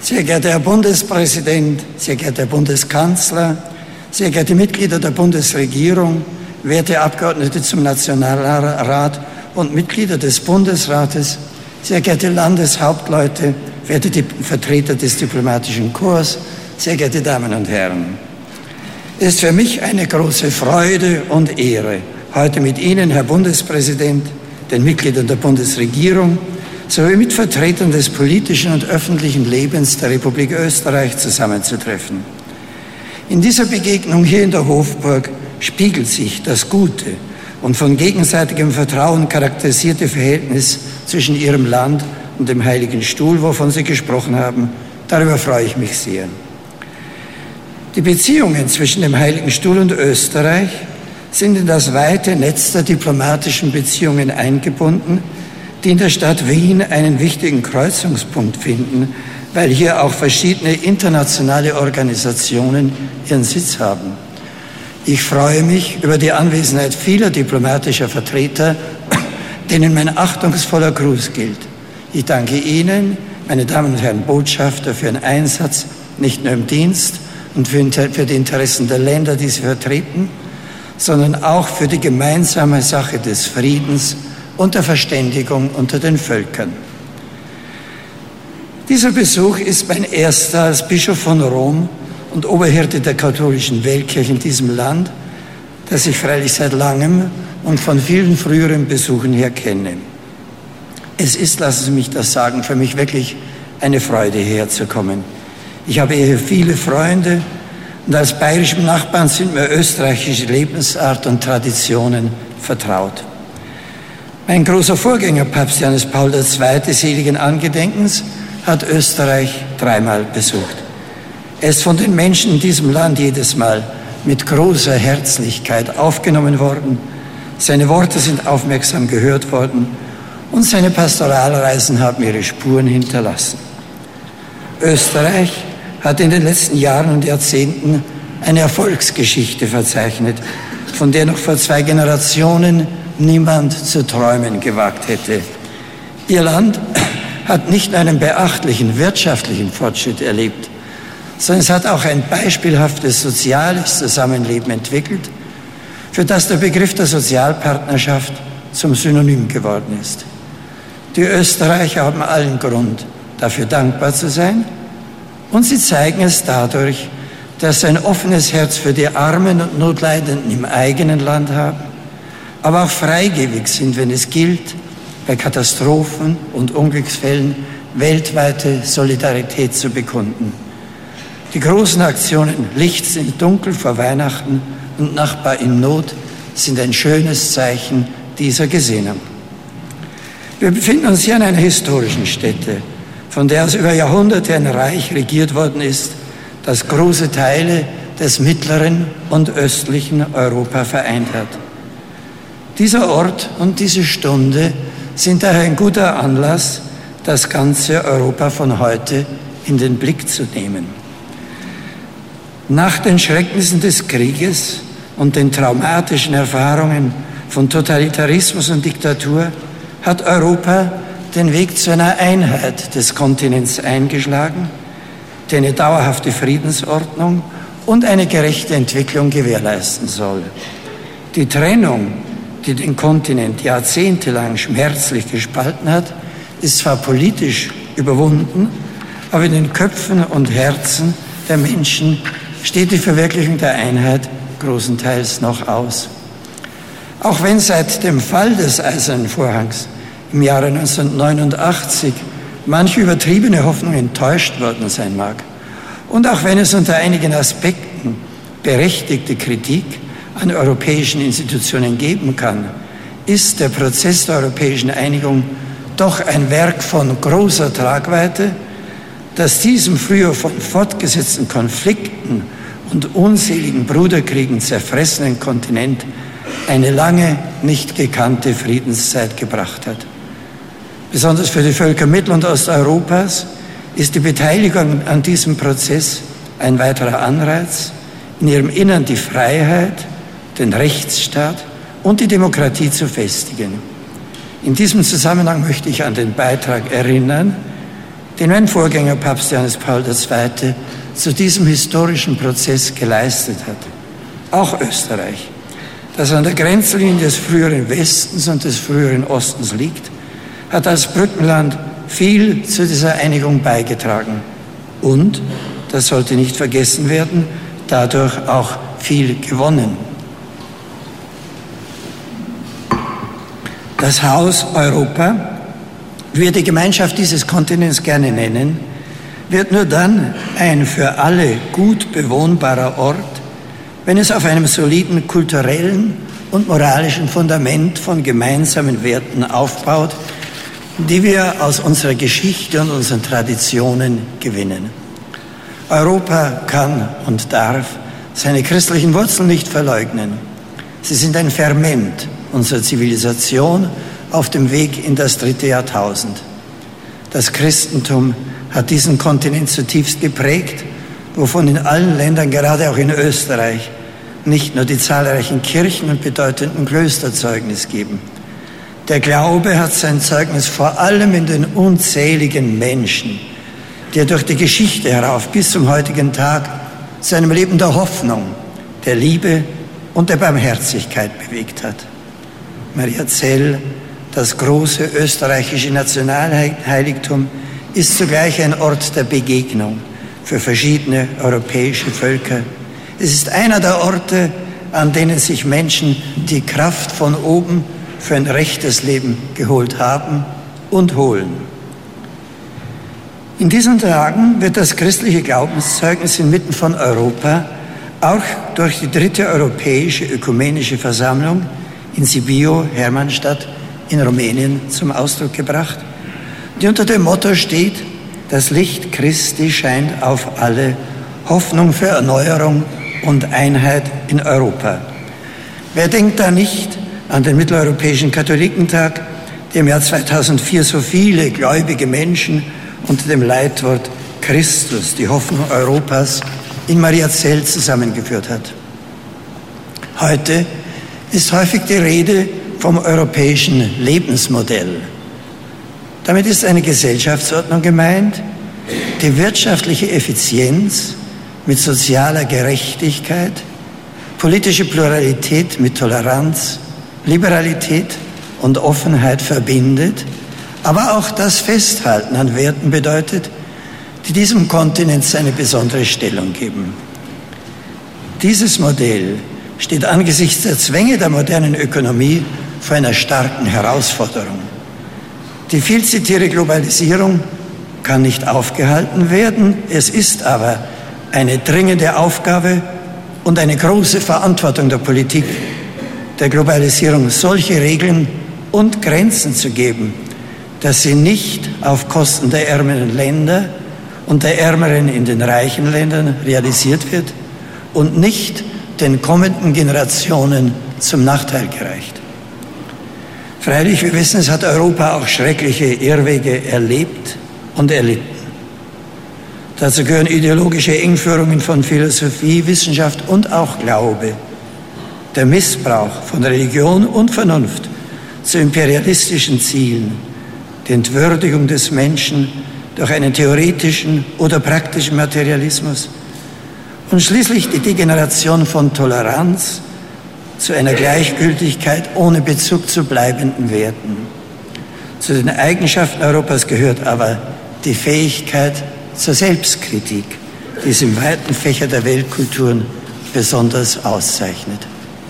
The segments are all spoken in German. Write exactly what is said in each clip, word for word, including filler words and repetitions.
Sehr geehrter Herr Bundespräsident, sehr geehrter Herr Bundeskanzler, sehr geehrte Mitglieder der Bundesregierung, werte Abgeordnete zum Nationalrat und Mitglieder des Bundesrates, sehr geehrte Landeshauptleute, werte Vertreter des diplomatischen Korps, sehr geehrte Damen und Herren. Es ist für mich eine große Freude und Ehre, heute mit Ihnen, Herr Bundespräsident, den Mitgliedern der Bundesregierung sowie mit Vertretern des politischen und öffentlichen Lebens der Republik Österreich zusammenzutreffen. In dieser Begegnung hier in der Hofburg spiegelt sich das gute und von gegenseitigem Vertrauen charakterisierte Verhältnis zwischen Ihrem Land und dem Heiligen Stuhl, wovon Sie gesprochen haben. Darüber freue ich mich sehr. Die Beziehungen zwischen dem Heiligen Stuhl und Österreich sind in das weite Netz der diplomatischen Beziehungen eingebunden, die in der Stadt Wien einen wichtigen Kreuzungspunkt finden, weil hier auch verschiedene internationale Organisationen ihren Sitz haben. Ich freue mich über die Anwesenheit vieler diplomatischer Vertreter, denen mein achtungsvoller Gruß gilt. Ich danke Ihnen, meine Damen und Herren Botschafter, für Ihren Einsatz, nicht nur im Dienst und für die Interessen der Länder, die Sie vertreten, sondern auch für die gemeinsame Sache des Friedens und der Verständigung unter den Völkern. Dieser Besuch ist mein erster als Bischof von Rom und Oberhirte der katholischen Weltkirche in diesem Land, das ich freilich seit langem und von vielen früheren Besuchen her kenne. Es ist, lassen Sie mich das sagen, für mich wirklich eine Freude, hierher zu kommen. Ich habe hier viele Freunde und als bayerischem Nachbarn sind mir österreichische Lebensart und Traditionen vertraut. Mein großer Vorgänger, Papst Johannes Paul der Zweite, seligen Angedenkens, hat Österreich dreimal besucht. Er ist von den Menschen in diesem Land jedes Mal mit großer Herzlichkeit aufgenommen worden. Seine Worte sind aufmerksam gehört worden und seine Pastoralreisen haben ihre Spuren hinterlassen. Österreich hat in den letzten Jahren und Jahrzehnten eine Erfolgsgeschichte verzeichnet, von der noch vor zwei Generationen niemand zu träumen gewagt hätte. Ihr Land hat nicht nur einen beachtlichen wirtschaftlichen Fortschritt erlebt, sondern es hat auch ein beispielhaftes soziales Zusammenleben entwickelt, für das der Begriff der Sozialpartnerschaft zum Synonym geworden ist. Die Österreicher haben allen Grund, dafür dankbar zu sein, und sie zeigen es dadurch, dass sie ein offenes Herz für die Armen und Notleidenden im eigenen Land haben, aber auch freigebig sind, wenn es gilt, bei Katastrophen und Unglücksfällen weltweite Solidarität zu bekunden. Die großen Aktionen Licht in Dunkel vor Weihnachten und Nachbar in Not sind ein schönes Zeichen dieser Gesinnung. Wir befinden uns hier an einer historischen Stätte, von der aus über Jahrhunderte ein Reich regiert worden ist, das große Teile des mittleren und östlichen Europa vereint hat. Dieser Ort und diese Stunde sind daher ein guter Anlass, das ganze Europa von heute in den Blick zu nehmen. Nach den Schrecknissen des Krieges und den traumatischen Erfahrungen von Totalitarismus und Diktatur hat Europa den Weg zu einer Einheit des Kontinents eingeschlagen, die eine dauerhafte Friedensordnung und eine gerechte Entwicklung gewährleisten soll. Die Trennung, die den Kontinent jahrzehntelang schmerzlich gespalten hat, ist zwar politisch überwunden, aber in den Köpfen und Herzen der Menschen steht die Verwirklichung der Einheit großenteils noch aus. Auch wenn seit dem Fall des Eisernen Vorhangs im Jahre neunzehnhundertneunundachtzig manche übertriebene Hoffnung enttäuscht worden sein mag und auch wenn es unter einigen Aspekten berechtigte Kritik an europäischen Institutionen geben kann, ist der Prozess der europäischen Einigung doch ein Werk von großer Tragweite, das diesem früher von fortgesetzten Konflikten und unseligen Bruderkriegen zerfressenen Kontinent eine lange nicht gekannte Friedenszeit gebracht hat. Besonders für die Völker Mittel- und Osteuropas ist die Beteiligung an diesem Prozess ein weiterer Anreiz, in ihrem Innern die Freiheit, den Rechtsstaat und die Demokratie zu festigen. In diesem Zusammenhang möchte ich an den Beitrag erinnern, den mein Vorgänger Papst Johannes Paul der Zweite zu diesem historischen Prozess geleistet hat. Auch Österreich, das an der Grenzlinie des früheren Westens und des früheren Ostens liegt, hat als Brückenland viel zu dieser Einigung beigetragen und, das sollte nicht vergessen werden, dadurch auch viel gewonnen. Das Haus Europa, wie wir die Gemeinschaft dieses Kontinents gerne nennen, wird nur dann ein für alle gut bewohnbarer Ort, wenn es auf einem soliden kulturellen und moralischen Fundament von gemeinsamen Werten aufbaut, die wir aus unserer Geschichte und unseren Traditionen gewinnen. Europa kann und darf seine christlichen Wurzeln nicht verleugnen. Sie sind ein Ferment unserer Zivilisation auf dem Weg in das dritte Jahrtausend. Das Christentum hat diesen Kontinent zutiefst geprägt, wovon in allen Ländern, gerade auch in Österreich, nicht nur die zahlreichen Kirchen und bedeutenden Klöster Zeugnis geben. Der Glaube hat sein Zeugnis vor allem in den unzähligen Menschen, die er durch die Geschichte herauf bis zum heutigen Tag zu einem Leben der Hoffnung, der Liebe und der Barmherzigkeit bewegt hat. Mariazell, das große österreichische Nationalheiligtum, ist zugleich ein Ort der Begegnung für verschiedene europäische Völker. Es ist einer der Orte, an denen sich Menschen die Kraft von oben für ein rechtes Leben geholt haben und holen. In diesen Tagen wird das christliche Glaubenszeugnis inmitten von Europa auch durch die dritte europäische ökumenische Versammlung in Sibiu, Hermannstadt, in Rumänien zum Ausdruck gebracht, die unter dem Motto steht: Das Licht Christi scheint auf alle, Hoffnung für Erneuerung und Einheit in Europa. Wer denkt da nicht an den Mitteleuropäischen Katholikentag, der im Jahr zweitausendvier so viele gläubige Menschen unter dem Leitwort Christus, die Hoffnung Europas, in Mariazell zusammengeführt hat. Heute ist häufig die Rede vom europäischen Lebensmodell. Damit ist eine Gesellschaftsordnung gemeint, die wirtschaftliche Effizienz mit sozialer Gerechtigkeit, politische Pluralität mit Toleranz, Liberalität und Offenheit verbindet, aber auch das Festhalten an Werten bedeutet, die diesem Kontinent seine besondere Stellung geben. Dieses Modell steht angesichts der Zwänge der modernen Ökonomie vor einer starken Herausforderung. Die viel zitierte Globalisierung kann nicht aufgehalten werden, es ist aber eine dringende Aufgabe und eine große Verantwortung der Politik, der Globalisierung solche Regeln und Grenzen zu geben, dass sie nicht auf Kosten der ärmeren Länder und der Ärmeren in den reichen Ländern realisiert wird und nicht den kommenden Generationen zum Nachteil gereicht. Freilich, wir wissen, es hat Europa auch schreckliche Irrwege erlebt und erlitten. Dazu gehören ideologische Engführungen von Philosophie, Wissenschaft und auch Glaube, der Missbrauch von Religion und Vernunft zu imperialistischen Zielen, die Entwürdigung des Menschen durch einen theoretischen oder praktischen Materialismus und schließlich die Degeneration von Toleranz zu einer Gleichgültigkeit ohne Bezug zu bleibenden Werten. Zu den Eigenschaften Europas gehört aber die Fähigkeit zur Selbstkritik, die es im weiten Fächer der Weltkulturen besonders auszeichnet.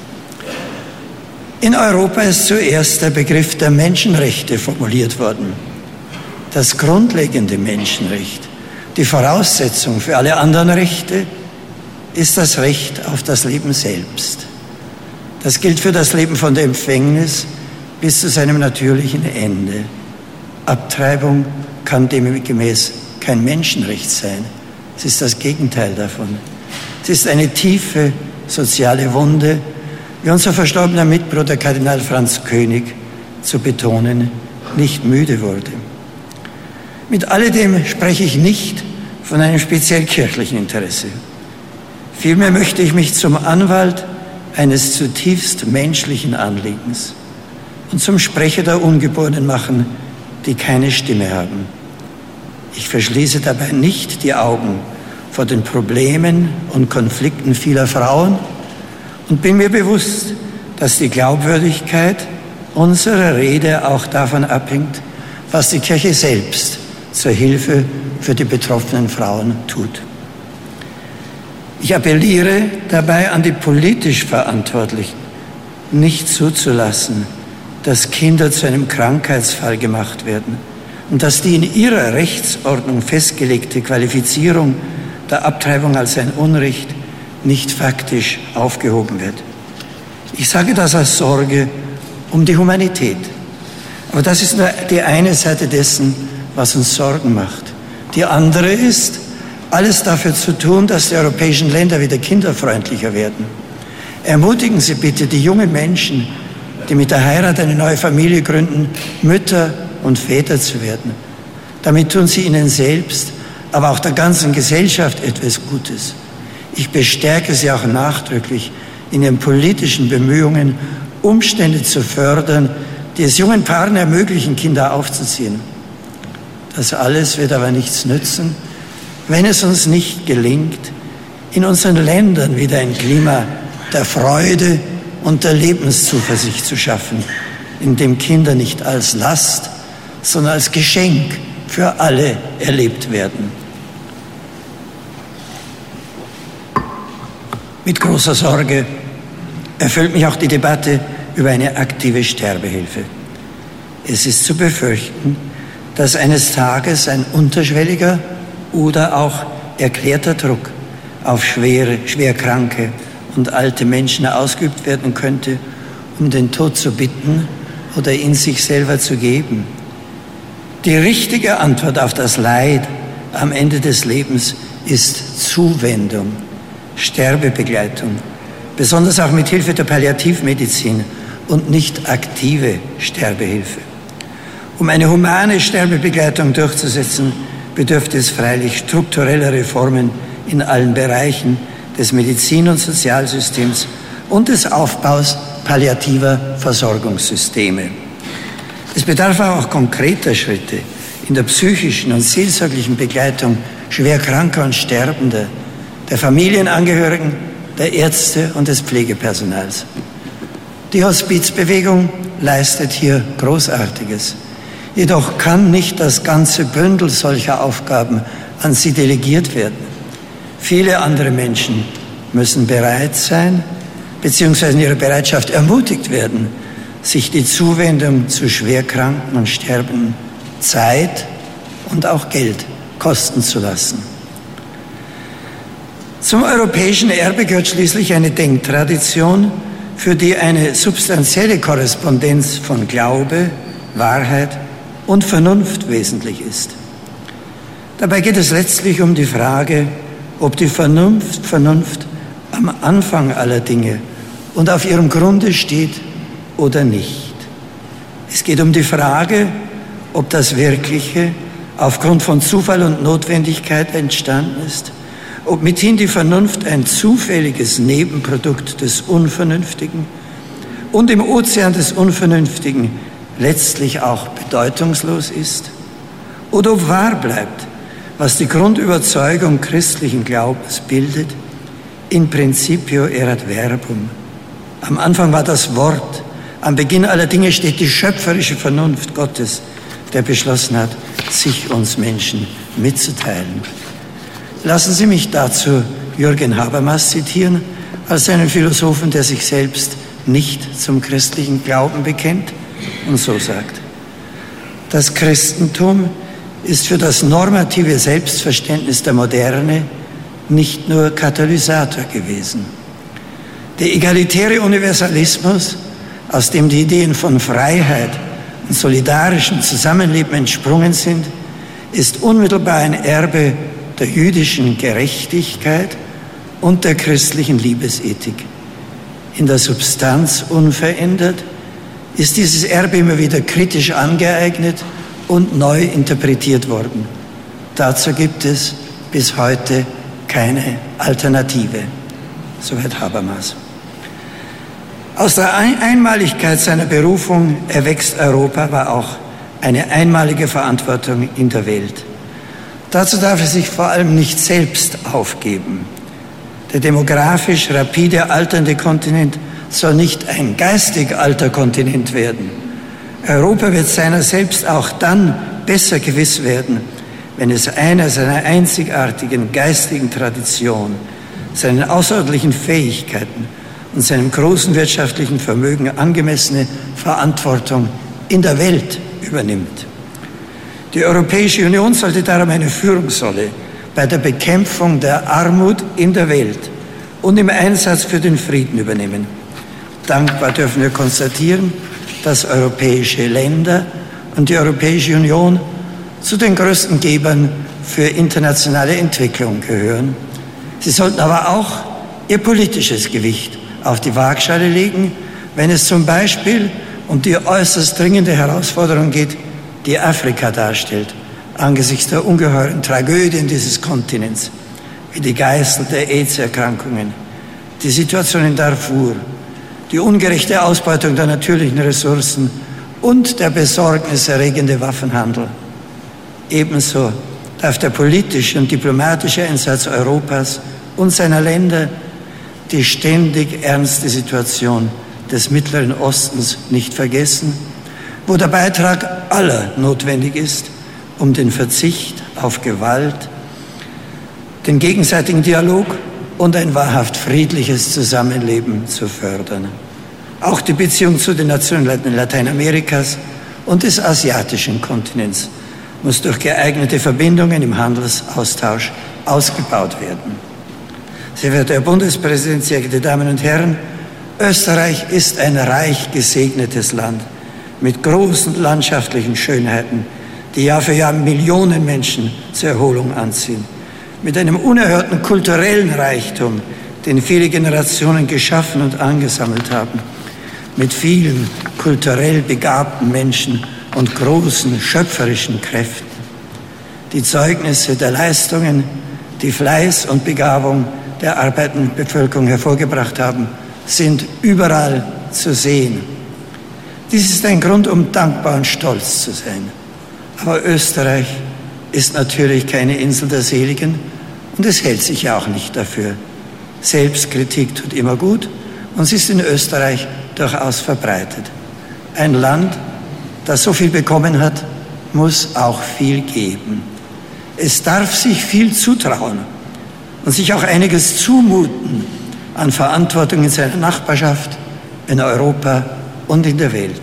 In Europa ist zuerst der Begriff der Menschenrechte formuliert worden. Das grundlegende Menschenrecht, die Voraussetzung für alle anderen Rechte, ist das Recht auf das Leben selbst. Das gilt für das Leben von der Empfängnis bis zu seinem natürlichen Ende. Abtreibung kann demgemäß kein Menschenrecht sein. Es ist das Gegenteil davon. Es ist eine tiefe soziale Wunde, wie unser verstorbener Mitbruder Kardinal Franz König zu betonen nicht müde wurde. Mit alledem spreche ich nicht von einem speziell kirchlichen Interesse. Vielmehr möchte ich mich zum Anwalt eines zutiefst menschlichen Anliegens und zum Sprecher der Ungeborenen machen, die keine Stimme haben. Ich verschließe dabei nicht die Augen vor den Problemen und Konflikten vieler Frauen und bin mir bewusst, dass die Glaubwürdigkeit unserer Rede auch davon abhängt, was die Kirche selbst zur Hilfe für die betroffenen Frauen tut. Ich appelliere dabei an die politisch Verantwortlichen, nicht zuzulassen, dass Kinder zu einem Krankheitsfall gemacht werden und dass die in ihrer Rechtsordnung festgelegte Qualifizierung der Abtreibung als ein Unrecht nicht faktisch aufgehoben wird. Ich sage das aus Sorge um die Humanität. Aber das ist nur die eine Seite dessen, was uns Sorgen macht. Die andere ist, alles dafür zu tun, dass die europäischen Länder wieder kinderfreundlicher werden. Ermutigen Sie bitte die jungen Menschen, die mit der Heirat eine neue Familie gründen, Mütter und Väter zu werden. Damit tun Sie ihnen selbst, aber auch der ganzen Gesellschaft etwas Gutes. Ich bestärke Sie auch nachdrücklich in Ihren politischen Bemühungen, Umstände zu fördern, die es jungen Paaren ermöglichen, Kinder aufzuziehen. Das alles wird aber nichts nützen, wenn es uns nicht gelingt, in unseren Ländern wieder ein Klima der Freude und der Lebenszuversicht zu schaffen, in dem Kinder nicht als Last, sondern als Geschenk für alle erlebt werden. Mit großer Sorge erfüllt mich auch die Debatte über eine aktive Sterbehilfe. Es ist zu befürchten, dass eines Tages ein unterschwelliger oder auch erklärter Druck auf schwere, schwerkranke und alte Menschen ausgeübt werden könnte, um den Tod zu bitten oder ihn sich selber zu geben. Die richtige Antwort auf das Leid am Ende des Lebens ist Zuwendung, Sterbebegleitung, besonders auch mit Hilfe der Palliativmedizin und nicht aktive Sterbehilfe. Um eine humane Sterbebegleitung durchzusetzen, bedürfte es freilich struktureller Reformen in allen Bereichen des Medizin- und Sozialsystems und des Aufbaus palliativer Versorgungssysteme. Es bedarf auch konkreter Schritte in der psychischen und seelsorglichen Begleitung Schwerkranker und Sterbender, der Familienangehörigen, der Ärzte und des Pflegepersonals. Die Hospizbewegung leistet hier Großartiges. Jedoch kann nicht das ganze Bündel solcher Aufgaben an sie delegiert werden. Viele andere Menschen müssen bereit sein, beziehungsweise in ihrer Bereitschaft ermutigt werden, sich die Zuwendung zu Schwerkranken und Sterbenden Zeit und auch Geld kosten zu lassen. Zum europäischen Erbe gehört schließlich eine Denktradition, für die eine substanzielle Korrespondenz von Glaube, Wahrheit und Vernunft wesentlich ist. Dabei geht es letztlich um die Frage, ob die Vernunft, Vernunft am Anfang aller Dinge und auf ihrem Grunde steht oder nicht. Es geht um die Frage, ob das Wirkliche aufgrund von Zufall und Notwendigkeit entstanden ist, ob mithin die Vernunft ein zufälliges Nebenprodukt des Unvernünftigen und im Ozean des Unvernünftigen letztlich auch bedeutungslos ist, oder ob wahr bleibt, was die Grundüberzeugung christlichen Glaubens bildet, in principio erat verbum. Am Anfang war das Wort, am Beginn aller Dinge steht die schöpferische Vernunft Gottes, der beschlossen hat, sich uns Menschen mitzuteilen. Lassen Sie mich dazu Jürgen Habermas zitieren, als einen Philosophen, der sich selbst nicht zum christlichen Glauben bekennt und so sagt: Das Christentum ist für das normative Selbstverständnis der Moderne nicht nur Katalysator gewesen. Der egalitäre Universalismus, aus dem die Ideen von Freiheit und solidarischem Zusammenleben entsprungen sind, ist unmittelbar ein Erbe der jüdischen Gerechtigkeit und der christlichen Liebesethik. In der Substanz unverändert, ist dieses Erbe immer wieder kritisch angeeignet und neu interpretiert worden. Dazu gibt es bis heute keine Alternative. Soweit Habermas. Aus der Einmaligkeit seiner Berufung erwächst Europa aber auch eine einmalige Verantwortung in der Welt. Dazu darf er sich vor allem nicht selbst aufgeben. Der demografisch rapide alternde Kontinent soll nicht ein geistig alter Kontinent werden. Europa wird seiner selbst auch dann besser gewiss werden, wenn es einer seiner einzigartigen geistigen Tradition, seinen außerordentlichen Fähigkeiten und seinem großen wirtschaftlichen Vermögen angemessene Verantwortung in der Welt übernimmt. Die Europäische Union sollte darum eine Führungsrolle bei der Bekämpfung der Armut in der Welt und im Einsatz für den Frieden übernehmen. Dankbar dürfen wir konstatieren, dass europäische Länder und die Europäische Union zu den größten Gebern für internationale Entwicklung gehören. Sie sollten aber auch ihr politisches Gewicht auf die Waagschale legen, wenn es zum Beispiel um die äußerst dringende Herausforderung geht, die Afrika darstellt, angesichts der ungeheuren Tragödien dieses Kontinents, wie die Geißel der AIDS-Erkrankungen, die Situation in Darfur, die ungerechte Ausbeutung der natürlichen Ressourcen und der besorgniserregende Waffenhandel. Ebenso darf der politische und diplomatische Einsatz Europas und seiner Länder die ständig ernste Situation des Mittleren Ostens nicht vergessen, wo der Beitrag aller notwendig ist, um den Verzicht auf Gewalt, den gegenseitigen Dialog und ein wahrhaft friedliches Zusammenleben zu fördern. Auch die Beziehung zu den Nationen Lateinamerikas und des asiatischen Kontinents muss durch geeignete Verbindungen im Handelsaustausch ausgebaut werden. Sehr verehrter Herr Bundespräsident, sehr geehrte Damen und Herren, Österreich ist ein reich gesegnetes Land mit großen landschaftlichen Schönheiten, die Jahr für Jahr Millionen Menschen zur Erholung anziehen, mit einem unerhörten kulturellen Reichtum, den viele Generationen geschaffen und angesammelt haben, mit vielen kulturell begabten Menschen und großen schöpferischen Kräften. Die Zeugnisse der Leistungen, die Fleiß und Begabung der arbeitenden Bevölkerung hervorgebracht haben, sind überall zu sehen. Dies ist ein Grund, um dankbar und stolz zu sein. Aber Österreich ist natürlich keine Insel der Seligen und es hält sich ja auch nicht dafür. Selbstkritik tut immer gut und sie ist in Österreich durchaus verbreitet. Ein Land, das so viel bekommen hat, muss auch viel geben. Es darf sich viel zutrauen und sich auch einiges zumuten an Verantwortung in seiner Nachbarschaft, in Europa und in der Welt.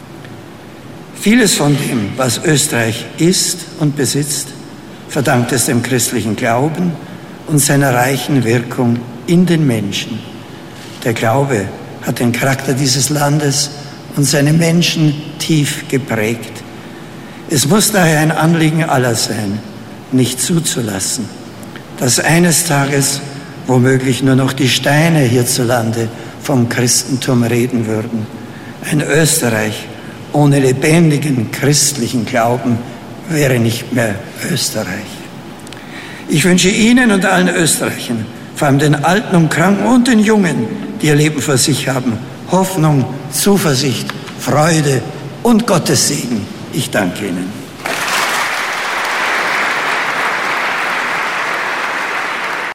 Vieles von dem, was Österreich ist und besitzt, verdankt es dem christlichen Glauben und seiner reichen Wirkung in den Menschen. Der Glaube hat den Charakter dieses Landes und seine Menschen tief geprägt. Es muss daher ein Anliegen aller sein, nicht zuzulassen, dass eines Tages womöglich nur noch die Steine hierzulande vom Christentum reden würden. Ein Österreich ohne lebendigen christlichen Glauben wäre nicht mehr Österreich. Ich wünsche Ihnen und allen Österreichern, vor allem den Alten und Kranken und den Jungen, die ihr Leben vor sich haben, Hoffnung, Zuversicht, Freude und Gottes Segen. Ich danke Ihnen.